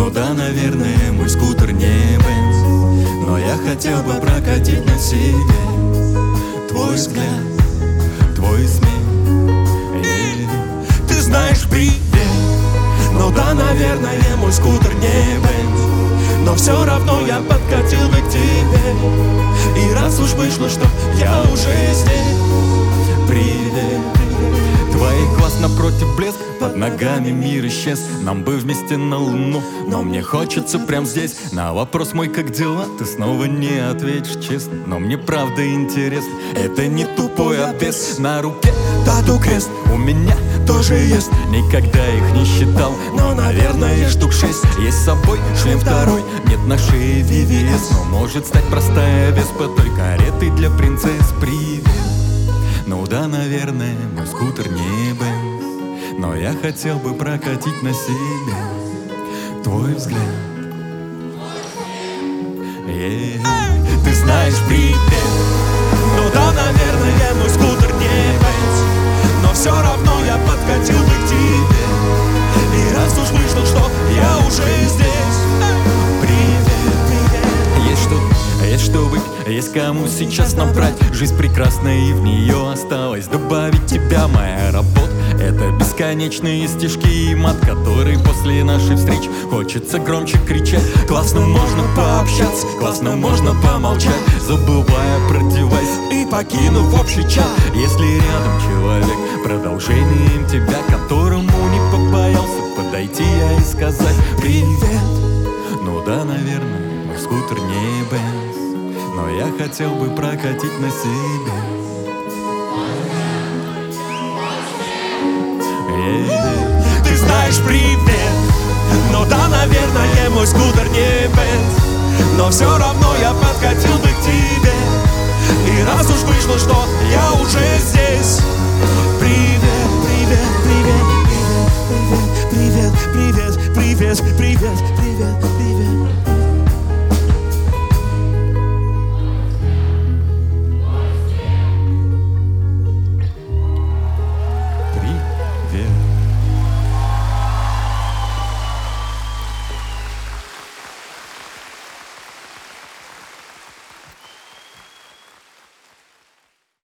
Ну да, наверное, мой скутер не Бенз, но я хотел бы прокатить на себе твой взгляд, твой смех. Ты знаешь, привет. Ну да, наверное, мой скутер не Бенз, но все равно я подкатил бы к тебе. И раз уж вышло, что я уже здесь. Привет. Твои глаз напротив блеск, под ногами мир исчез. Нам бы вместе на луну, но мне хочется прям здесь. На вопрос мой, как дела, ты снова не ответишь честно. Но мне правда интересно, это не тупой обвес. На руке тату-крест, у меня тоже есть. Никогда их не считал, но, наверное, штук 6. Есть с собой шлем второй, нет на шее VVS, но может стать простая без по той кареты для принцесс. Привет. Ну да, наверное, мой скутер не Бенз, но я хотел бы прокатить на себе твой взгляд. Ты знаешь, привет. Ну да, наверное, мой скутер не Бенз, но все равно я подкатил бы к тебе. И раз уж вышло, что я уже здесь. Привет, привет. Есть что выпить, есть кому сейчас набрать. Жизнь прекрасна, и в нее осталось добавить тебя. Моя работа — это бесконечные стишки и мат, который после нашей встреч хочется громче кричать. Классно можно пообщаться, классно можно помолчать, забывая про девайс и покинув общий чат. Если рядом человек, продолжением тебя, которому не побоялся подойти я и сказать привет. Ну да, наверное, мой скутер не Бенз, но я хотел бы прокатить на себе. Ты знаешь, привет. Ну да, наверное, мой скутер не Бенз, но все равно я подкатил бы к тебе. И раз уж вышло, что я уже здесь.